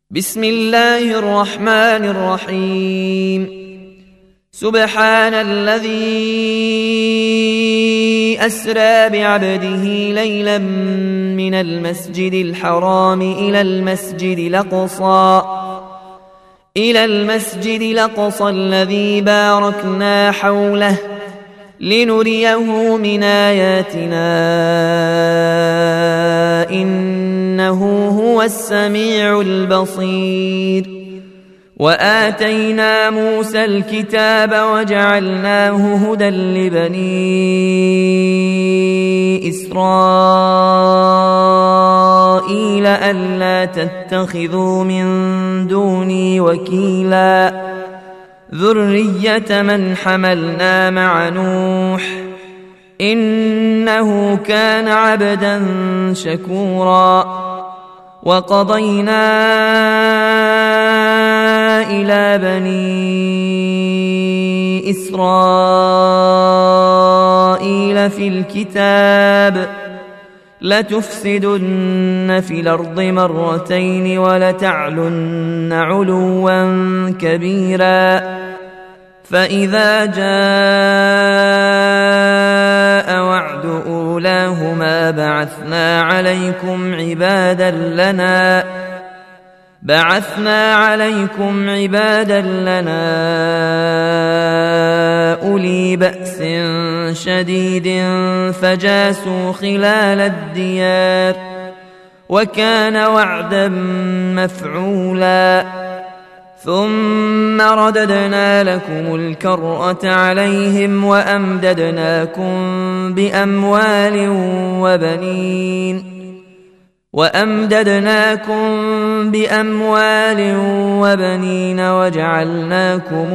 بسم الله الرحمن الرحيم. سبحان الذي أسرى بعبده ليلا من المسجد الحرام إلى المسجد الأقصى الذي باركنا حوله لنريه من آياتنا إنه هو السميع البصير. وآتينا موسى الكتاب وجعلناه هدى لبني إسرائيل ألا تتخذوا من دوني وكيلا ذرية من حملنا مع نوح إنه كان عبدا شكورا. وقضينا إلى بني إسرائيل في الكتاب لتفسدن في الأرض مرتين ولتعلن علوا كبيرا. فإذا جاء وعد أولاهما بعثنا عليكم عبادا لنا أولي بأس شديد فجاسوا خلال الديار وكان وعدا مفعولا. ثم رددنا لكم الكرة عليهم وأمددناكم بأموال وبنين وجعلناكم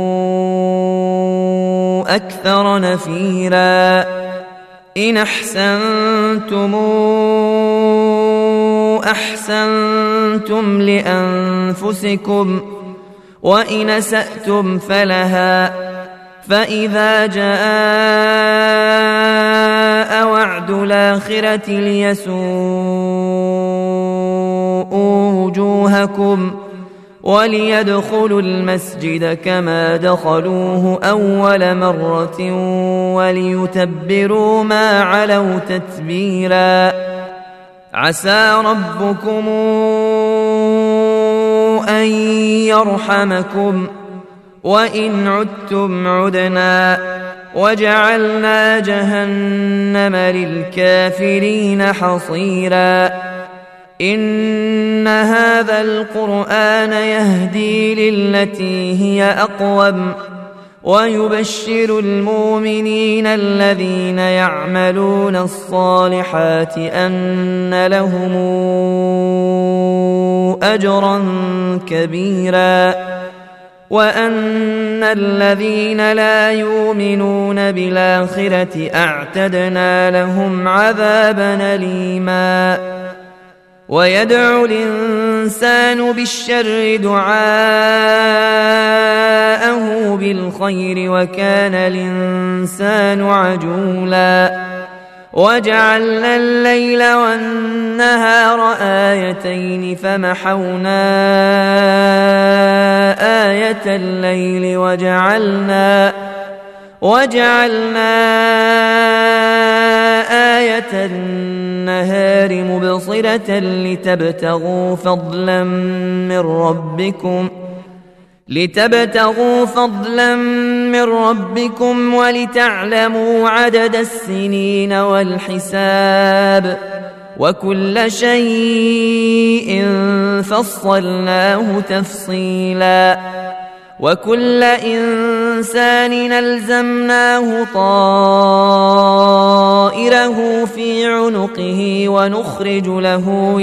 أكثر نفيرا. إن أحسنتم لأنفسكم وإن أسأتم فلها. فإذا جاء وعد الآخرة ليسوءوا وجوهكم وليدخلوا المسجد كما دخلوه أول مرة وليتبروا ما علوا تتبيرا. عسى ربكم أن يرحمكم وإن عدتم عدنا وجعلنا جهنم للكافرين حصيرا. إن هذا القرآن يهدي للتي هي أقوم ويبشر المؤمنين الذين يعملون الصالحات أن لهم أجرا كبيرا وأن الذين لا يؤمنون بالآخرة أعتدنا لهم عذابا أليما. ويدعو الإنسان بالشر دعاءه بالخير وكان الإنسان عجولا. وجعلنا الليل والنهار آيتين فمحونا آية الليل وجعلنا آية النهار مبصرة لتبتغوا فضلا من ربكم ولتعلموا عدد السنين والحساب وكل شيء فصلناه تفصيلا. وكل إنسان ألزمناه طائره في عنقه ونخرج له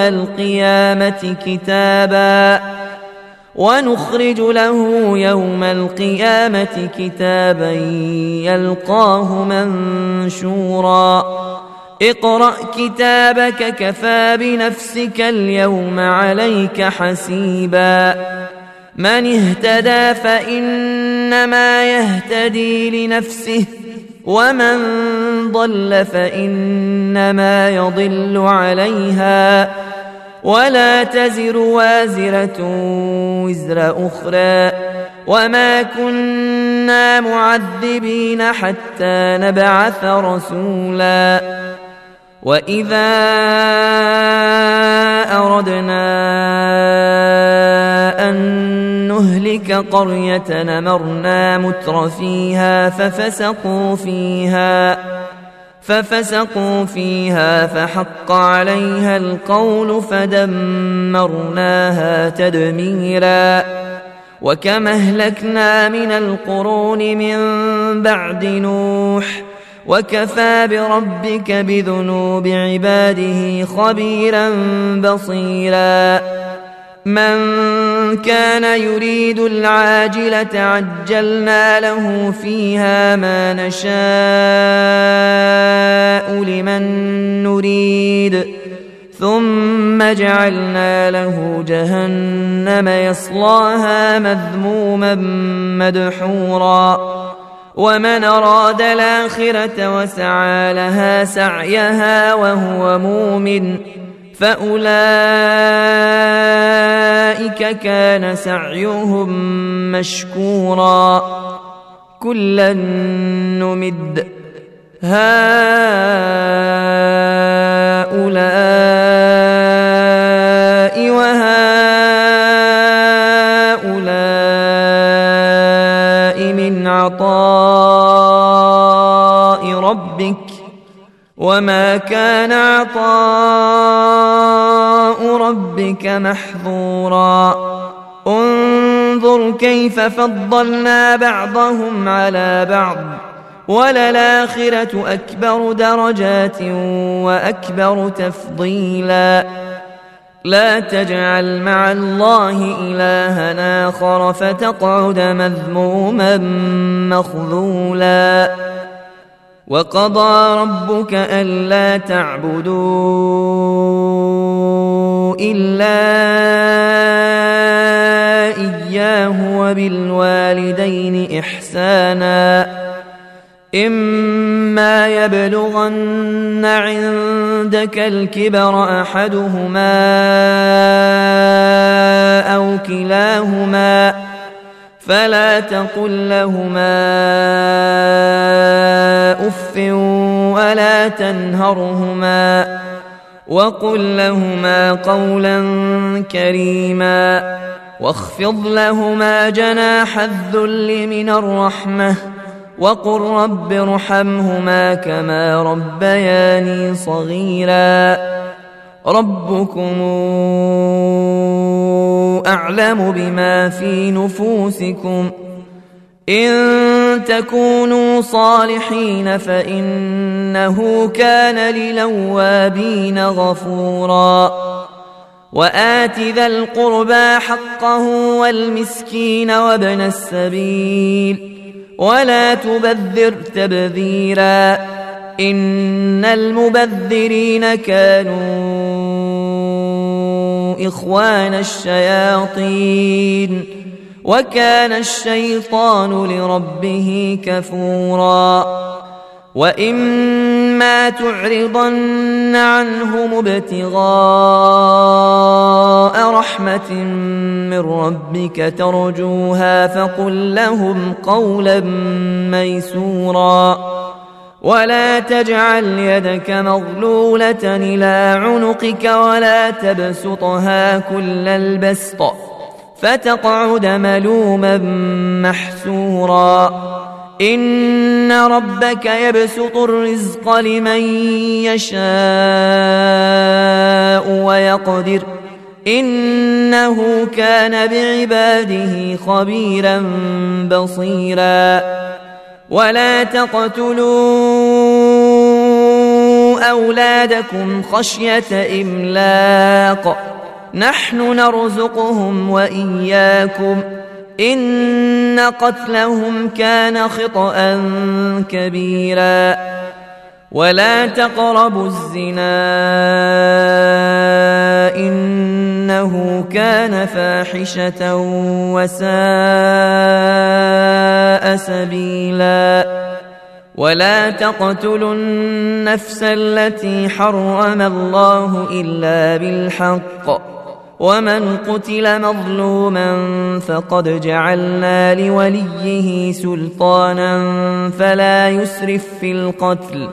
يوم القيامة كتابا يلقاه منشورا. اقرأ كتابك كفى بنفسك اليوم عليك حسيبا. من اهتدى فإنما يهتدي لنفسه ومن ضل فإنما يضل عليها ولا تزر وازرة وزر أخرى وما كنا معذبين حتى نبعث رسولا وإذا أردنا أن نهلك قرية أمرنا مترفيها ففسقوا فيها فحق عليها القول فدمرناها تدميرا وكما أهلكنا من القرون من بعد نوح وكفى بربك بذنوب عباده خبيرا بصيرا من كان يريد العاجلة عجلنا له فيها ما نشاء لمن نريد ثم جعلنا له جهنم يصلاها مذموما مدحورا ومن أراد الآخرة وسعى لها سعيها وهو مؤمن فأولئك كان سعيهم مشكورا كلا نمد هؤلاء وهؤلاء من عطاء ربك وما كان عطاء ربك محظورا انظر كيف فضلنا بعضهم على بعض وللآخرة أكبر درجات وأكبر تفضيلا لا تجعل مع الله إلها آخر فتقعد مذموما مخذولا وقضى ربك ألا تعبدوا إلا إياه وبالوالدين إحسانا إما يبلغن عندك الكبر أحدهما أو كلاهما فلا تقل لهما أف ولا تنهرهما وقل لهما قولا كريما واخفض لهما جناح الذل من الرحمة وقل رب ارحمهما كما ربياني صغيرا ربكم أعلم بما في نفوسكم إن تكونوا صالحين فإنه كان للأوابين غفورا وآت ذا القربى حقه والمسكين وابن السبيل ولا تبذر تبذيرا إن المبذرين كانوا إخوان الشياطين وكان الشيطان لربه كفورا وإما تعرضن عنهم ابتغاء رحمة من ربك ترجوها فقل لهم قولا ميسورا ولا تجعل يدك مغلولة إلى عنقك ولا تبسطها كل البسط فتقعد ملوما محسورا إن ربك يبسط الرزق لمن يشاء ويقدر إنه كان بعباده خبيرا بصيرا ولا تقتلوا أولادكم خشية إملاق نحن نرزقهم وإياكم إن قتلهم كان خطأ كبيرا ولا تقربوا الزنا إنه كان فاحشة وساء سبيلا ولا تقتلوا النفس التي حرم الله إلا بالحق ومن قتل مظلوما فقد جعلنا لوليه سلطانا فلا يسرف في القتل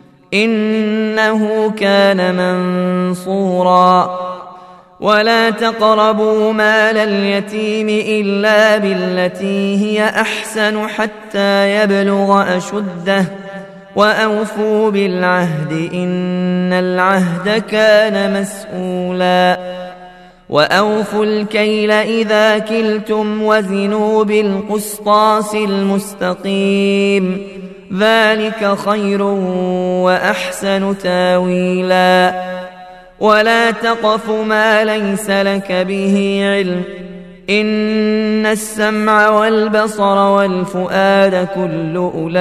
إنه كان منصورا ولا تقربوا مال اليتيم إلا بالتي هي أحسن حتى يبلغ أشده وأوفوا بالعهد إن العهد كان مسؤولا وأوفوا الكيل إذا كلتم وزنوا بالقسطاس المستقيم ذلك خير وأحسن تاويلا ولا تقف ما ليس لك به علم إن السمع والبصر والفؤاد كل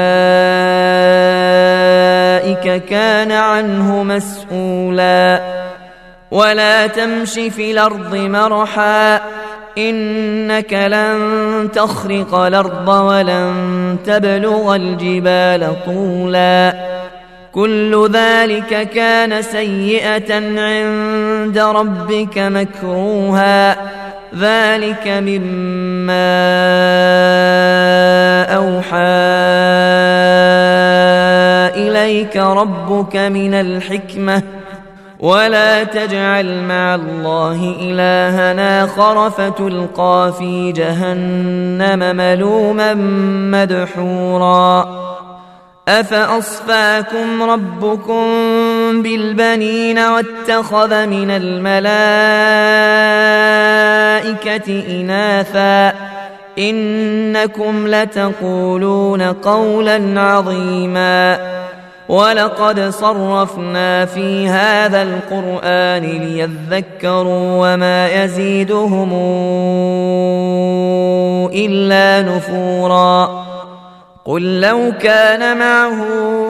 أولئك كان عنه مسؤولا ولا تمش في الأرض مرحا إنك لن تخرق الأرض ولن تبلغ الجبال طولا كل ذلك كان سيئة عند ربك مكروها ذلك مما أوحى إليك ربك من الحكمة ولا تجعل مع الله إلها آخر فتلقى في جهنم ملوما مدحورا أفأصفاكم ربكم بالبنين واتخذ من الملائكة إناثا إنكم لتقولون قولا عظيما ولقد صرفنا في هذا القرآن ليذكروا وما يزيدهم إلا نفورا قل لو كان معه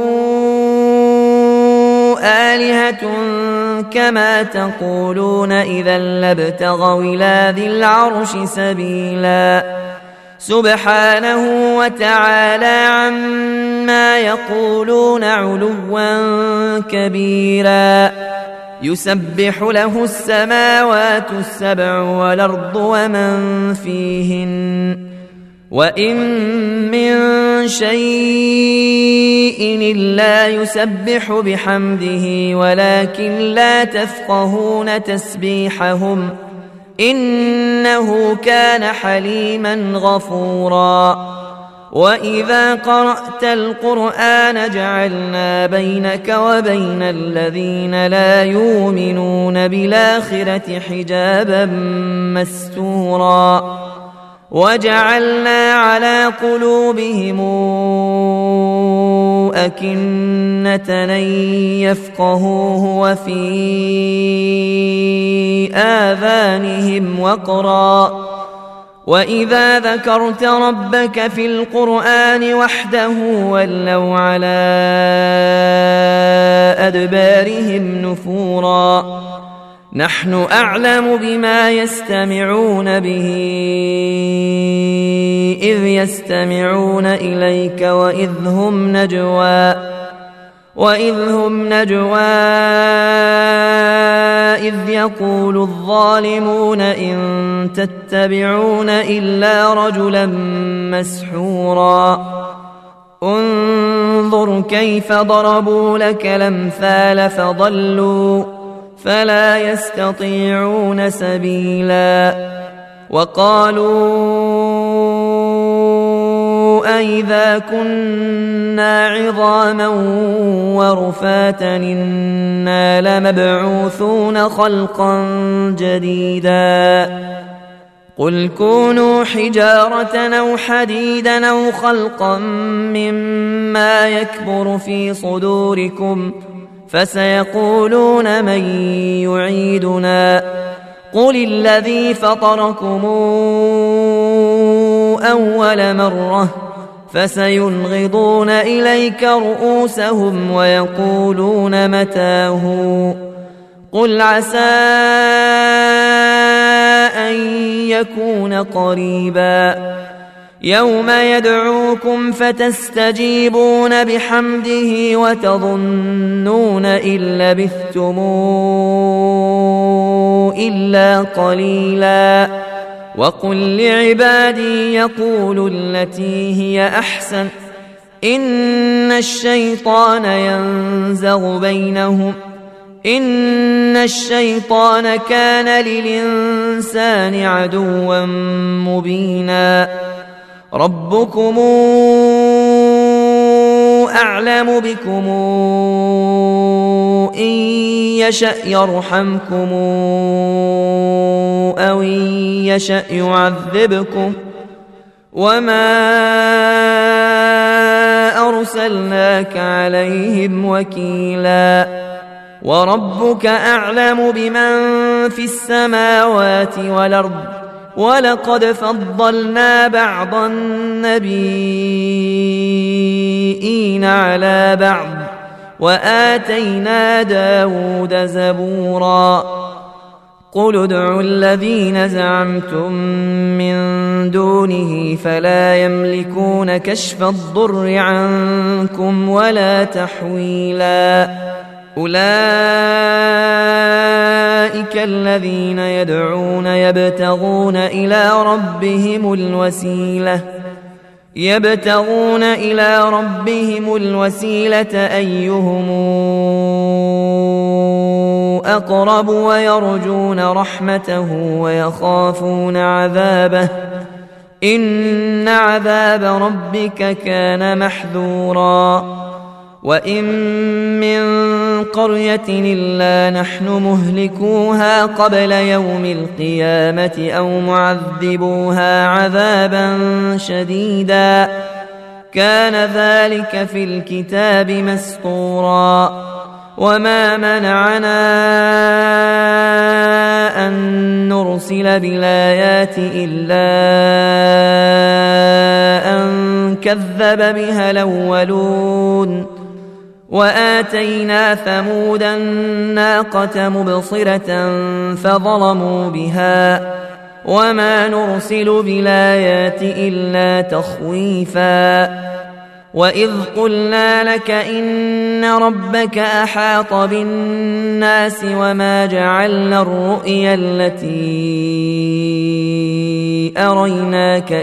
آلهة كما تقولون إذا لابتغوا إلى ذي العرش سبيلا سبحانه وتعالى عما يقولون علوا كبيرا يسبح له السماوات السبع والأرض ومن فيهن وإن من شيء إلا يسبح بحمده ولكن لا تفقهون تسبيحهم إنه كان حليما غفورا وإذا قرأت القرآن جعلنا بينك وبين الذين لا يؤمنون بالآخرة حجابا مستورا وجعلنا على قلوبهم أكنة أن يفقهوه وفي آذانهم وقرا وإذا ذكرت ربك في القرآن وحده ولوا على أدبارهم نفورا نحن أعلم بما يستمعون به إذ يستمعون إليك وإذ هم نجوى إذ يقول الظالمون إن تتبعون إلا رجلا مسحورا انظر كيف ضربوا لك الأمثال فضلوا فلا يستطيعون سبيلا وقالوا أئذا كنا عظاما ورفاتا إنا لمبعوثون خلقا جديدا قل كونوا حجارة أو حديدا أو خلقا مما يكبر في صدوركم فسيقولون من يعيدنا قل الذي فطركم أول مرة فسينغضون إليك رؤوسهم ويقولون متاه قل عسى أن يكون قريبا يوم يدعوكم فتستجيبون بحمده وتظنون إن لبثتم إلا قليلا. وقل لعبادي يقولوا التي هي أحسن إن الشيطان ينزغ بينهم إن الشيطان كان للإنسان عدوا مبينا. ربكم أعلم بكم إن يشأ يرحمكم أو إن يشأ يعذبكم وما أرسلناك عليهم وكيلا. وربك أعلم بمن في السماوات والأرض ولقد فضلنا بعض النبيين على بعض وآتينا داود زبورا. قل ادعوا الذين زعمتم من دونه فلا يملكون كشف الضر عنكم ولا تحويلا. أولئك الذين يدعون يبتغون إلى ربهم الوسيلة أيهم أقرب ويرجون رحمته ويخافون عذابه إن عذاب ربك كان محذورا. وإن من قرية إلا نحن مهلكوها قبل يوم القيامة أو معذبوها عذابا شديدا كان ذلك في الكتاب مسطورا. وما منعنا أن نرسل بالآيات إلا أن كذب بها الأولون. وآتينا ثمود الناقة مبصرة فظلموا بها وما نرسل بالآيات إلا تخويفا. وإذ قلنا لك إن ربك أحاط بالناس وما جعلنا الرؤيا التي أريناك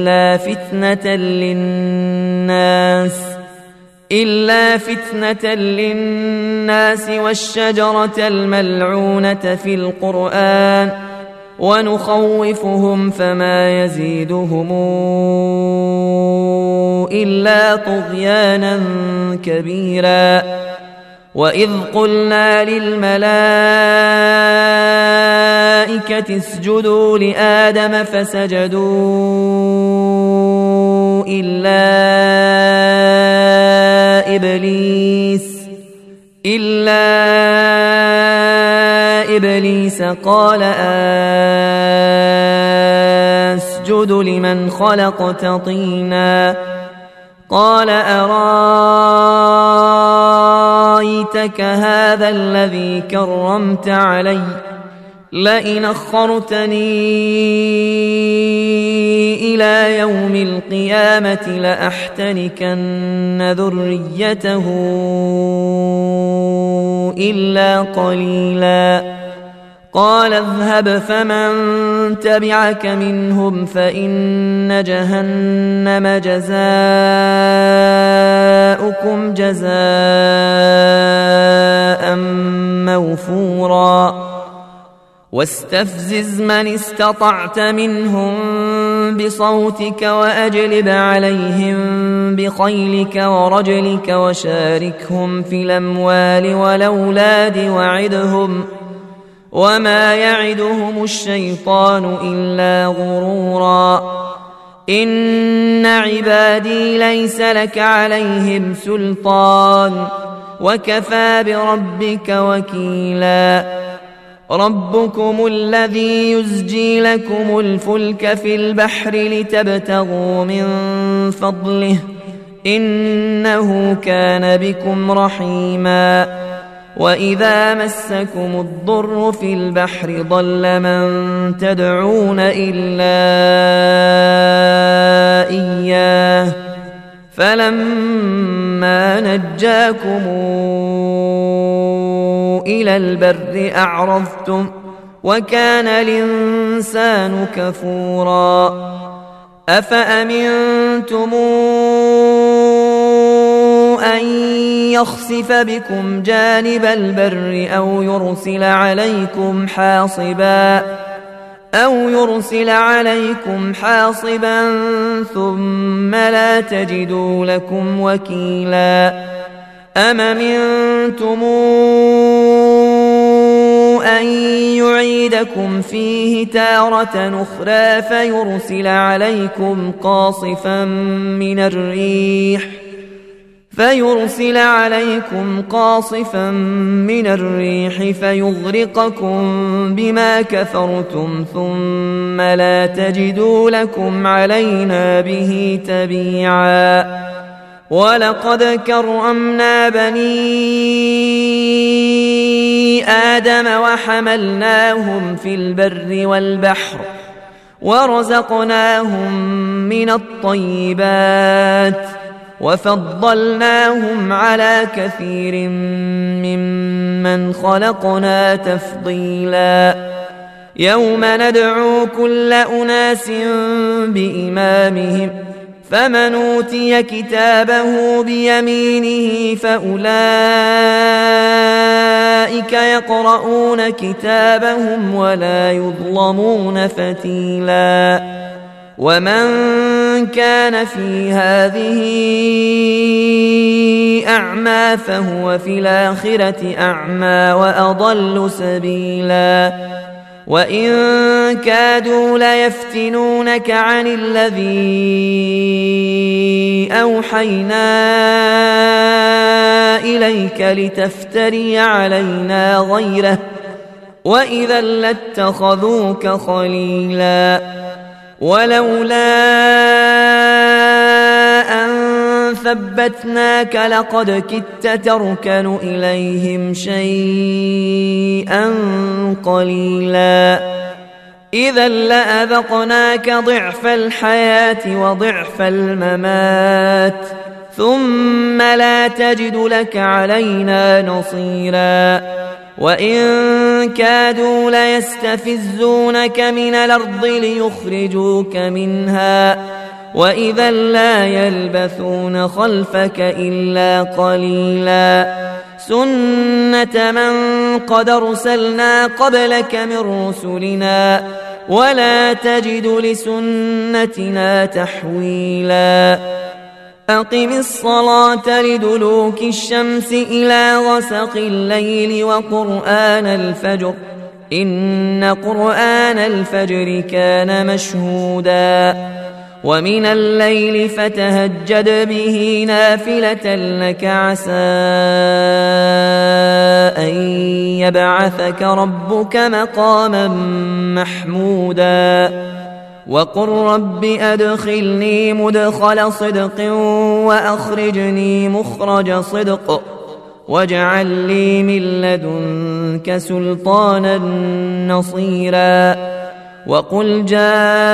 إلا فتنة للناس والشجرة الملعونة في القرآن ونخوفهم فما يزيدهم إلا طغيانا كبيرا. وإذ قلنا للملائكة اسجدوا لآدم فسجدوا إلا إبليس قال أسجد لمن خلقت طينا قال أرايتك هذا الذي كرمت علي لئن أخرتني إلى يوم القيامة لأحتنكن ذريته إلا قليلا. قال اذهب فمن تبعك منهم فإن جهنم جزاؤكم جزاء موفورا. واستفزز من استطعت منهم بصوتك وأجلب عليهم بخيلك ورجلك وشاركهم في الأموال والأولاد وعدهم وما يعدهم الشيطان إلا غرورا. إن عبادي ليس لك عليهم سلطان وكفى بربك وكيلا. ربكم الذي يزجي لكم الفلك في البحر لتبتغوا من فضله إنه كان بكم رحيما. وإذا مسكم الضر في البحر ضل من تدعون إلا فلما نجاكم إلى البر أعرضتم وكان الإنسان كفورا أفأمنتم أن يخسف بكم جانب البر أو يرسل عليكم حاصبا ثم لا تجدوا لكم وكيلا أم أمنتم أن يعيدكم فيه تارة أخرى فيرسل عليكم قاصفا من الريح فيغرقكم بما كفرتم ثم لا تجدوا لكم علينا به تبيعا ولقد كرمنا بني آدم وحملناهم في البر والبحر ورزقناهم من الطيبات وفضلناهم على كثير ممن خلقنا تفضيلا يوم ندعو كل أناس بإمامهم فمن أوتي كتابه بيمينه فأولئك يقرؤون كتابهم ولا يظلمون فتيلا ومن كان في هذه أعمى فهو في الآخرة أعمى وأضل سبيلا وإن كادوا ليفتنونك عن الذي أوحينا إليك لتفتري علينا غيره وإذا لاتخذوك خليلا ولولا أن ثبتناك لقد كدت تركن إليهم شيئا قليلا إذا لأذقناك ضعف الحياة وضعف الممات ثم لا تجد لك علينا نصيرا وإن كادوا ليستفزونك من الأرض ليخرجوك منها وإذا لا يلبثون خلفك إلا قليلا سنة من قد أرسلنا قبلك من رسلنا ولا تجد لسنتنا تحويلا أقم الصلاة لدلوك الشمس إلى غسق الليل وقرآن الفجر إن قرآن الفجر كان مشهودا ومن الليل فتهجد به نافلة لك عسى أن يبعثك ربك مقاما محمودا وقل رب أدخلني مدخل صدق وأخرجني مخرج صدق واجعل لي من لدنك سلطانا نصيرا وقل جاء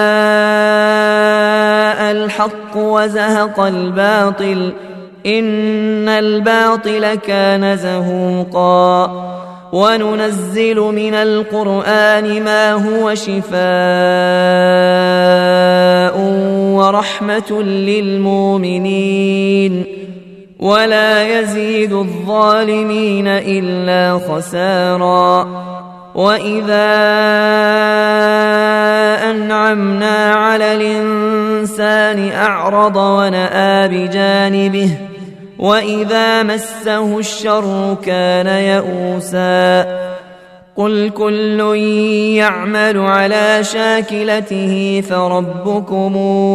الحق وزهق الباطل إن الباطل كان زهوقا وننزل من القرآن ما هو شفاء ورحمة للمؤمنين ولا يزيد الظالمين إلا خسارا وإذا أنعمنا على الإنسان أعرض ونأى بجانبه وإذا مسه الشر كان يئوسا قل كل يعمل على شاكلته فربكم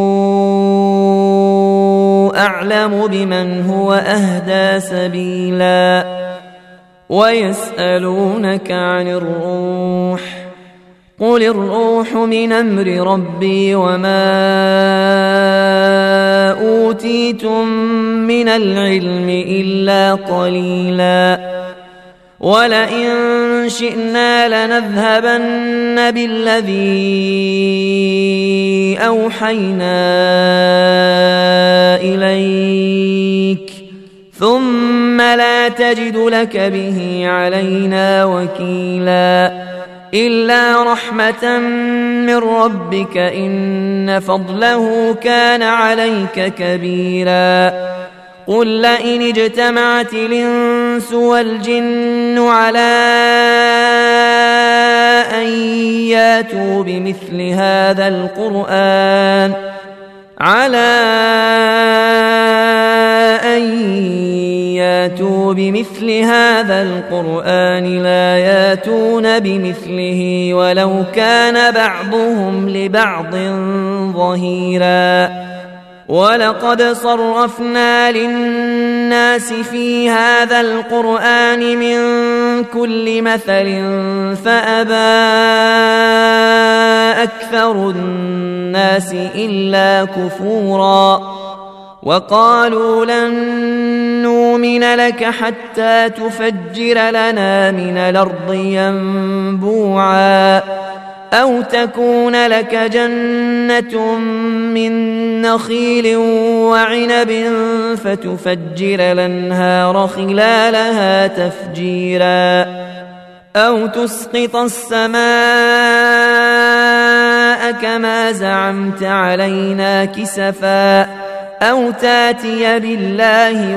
أعلم بمن هو أهدى سبيلا ويسألونك عن الروح قل الروح من أمر ربي وما أوتيتم من العلم إلا قليلا ولئن شئنا لنذهبن بالذي أوحينا إليك ثم لا تجد لك به علينا وكيلا إلا رحمة من ربك إن فضله كان عليك كبيرا قل لئن اجتمعت الإنس والجن على أن ياتوا بمثل هذا القرآن لا ياتون بمثله ولو كان بعضهم لبعض ظهيرا ولقد صرفنا للناس في هذا القرآن من كل مثل فأبى أكثر الناس إلا كفورا وقالوا لن نؤمن لك حتى تفجر لنا من الأرض ينبوعا أو تكون لك جنة من نخيل وعنب فتفجر الأنهار خلالها تفجيرا أو تسقط السماء كما زعمت علينا كسفا أو تاتي بالله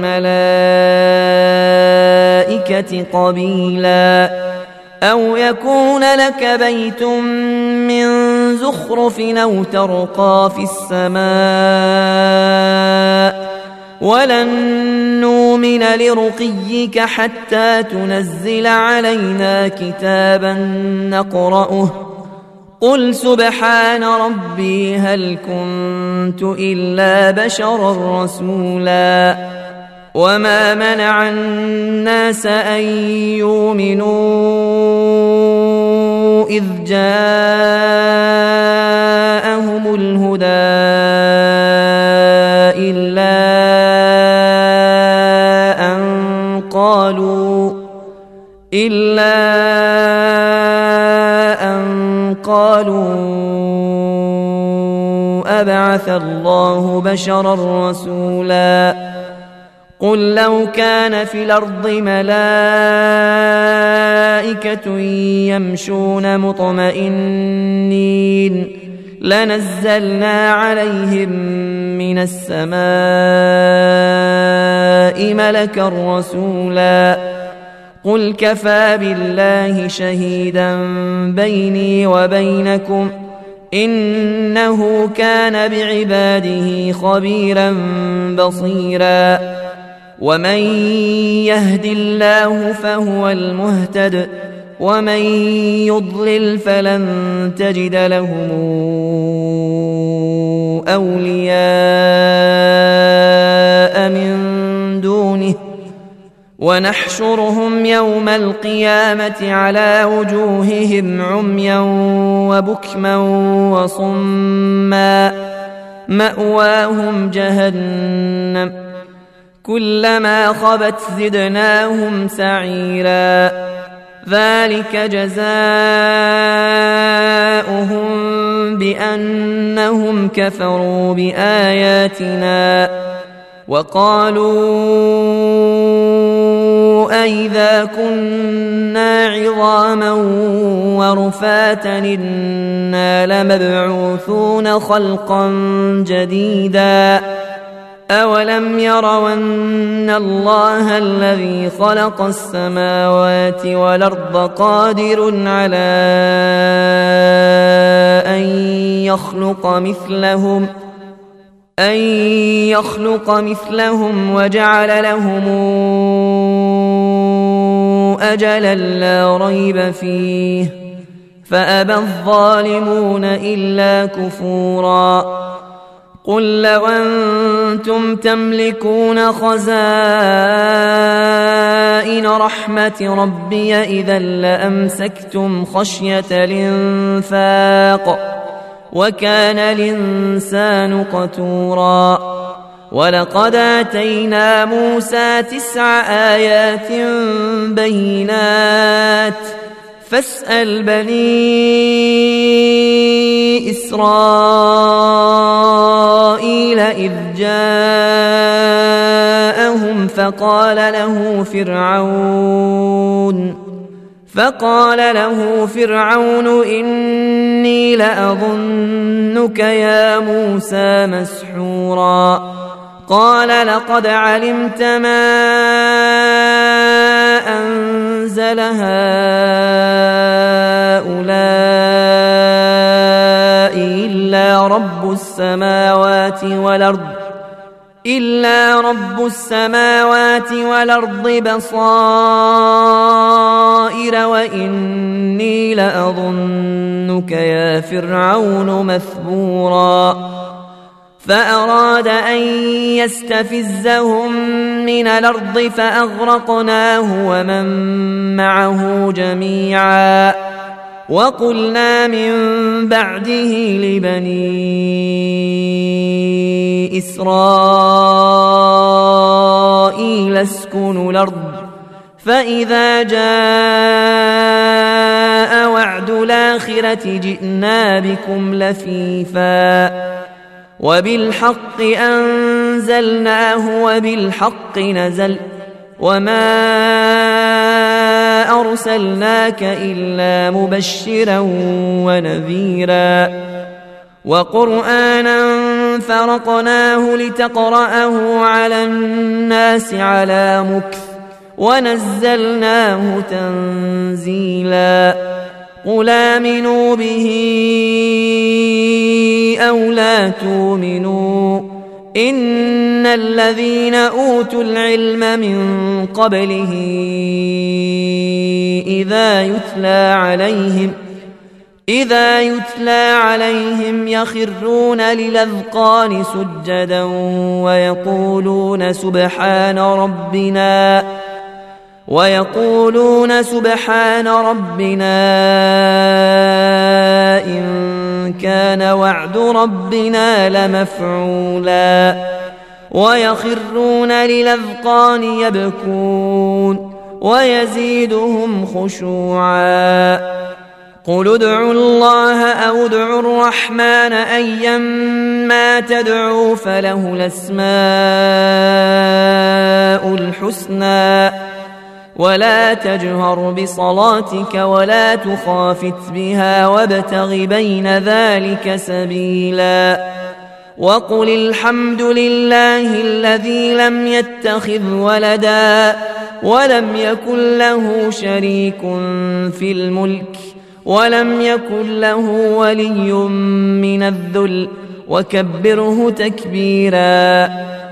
والملائكة قبيلا أو يكون لك بيت من زخرف أو ترقى في السماء ولن نؤمن لرقيك حتى تنزل علينا كتابا نقرأه قل سبحان ربي هل كنت إلا بشرا رسولا وما منع الناس أن يؤمنوا إذ جاءهم الهدى إلا أن قالوا أبعث الله بشرا رسولا قل لو كان في الأرض ملائكة يمشون مطمئنين لنزلنا عليهم من السماء ملكا رسولا قل كفى بالله شهيدا بيني وبينكم إنه كان بعباده خبيرا بصيرا ومن يهد الله فهو المهتد ومن يضلل فلن تجد لهم أولياء من دونه ونحشرهم يوم القيامة على وجوههم عميا وبكما وصما مأواهم جهنم كلما خبت زدناهم سعيرا ذلك جزاؤهم بأنهم كفروا بآياتنا وقالوا أئذا كنا عظاما ورفاتا إنا لمبعوثون خلقا جديدا أولم يروا أن الله الذي خلق السماوات والأرض قادر على أن يخلق مثلهم وجعل لهم أجلا لا ريب فيه فأبى الظالمون إلا كفورا قل لو أنتم تملكون خزائن رحمة ربي إذا لأمسكتم خشية الإنفاق وكان الإنسان قتورا ولقد آتينا موسى 9 آيات بينات فاسأل بني إسرائيل إسرائيل إذ جاءهم فقال له فرعون إني لأظنك يا موسى مسحورا قال لقد علمت ما أنزل هؤلاء إلا رب السماوات والأرض بصائر وإني لأظنك يا فرعون مثبورا فأراد أن يستفزهم من الأرض فأغرقناه ومن معه جميعا وقلنا من بعده لبني إسرائيل اسكنوا الأرض فإذا جاء وعد الآخرة جئنا بكم لفيفا وبالحق أنزلناه وبالحق نزل وما أرسلناك إلا مبشرا ونذيرا وقرآنا فرقناه لتقرأه على الناس على مكث ونزلناه تنزيلا قل آمنوا به أو لا تؤمنوا إن الذين أوتوا العلم من قبله إذا يتلى عليهم يخرون للأذقان سجدا ويقولون سبحان ربنا إن كان وعد ربنا لمفعولا ويخرون للأذقان يبكون ويزيدهم خشوعا قل ادعوا الله أو ادعوا الرحمن أيما تدعوا فله الأسماء الحسنى ولا تجهر بصلاتك ولا تخافت بها وابتغ بين ذلك سبيلا وقل الحمد لله الذي لم يتخذ ولدا ولم يكن له شريك في الملك ولم يكن له ولي من الذل وكبره تكبيرا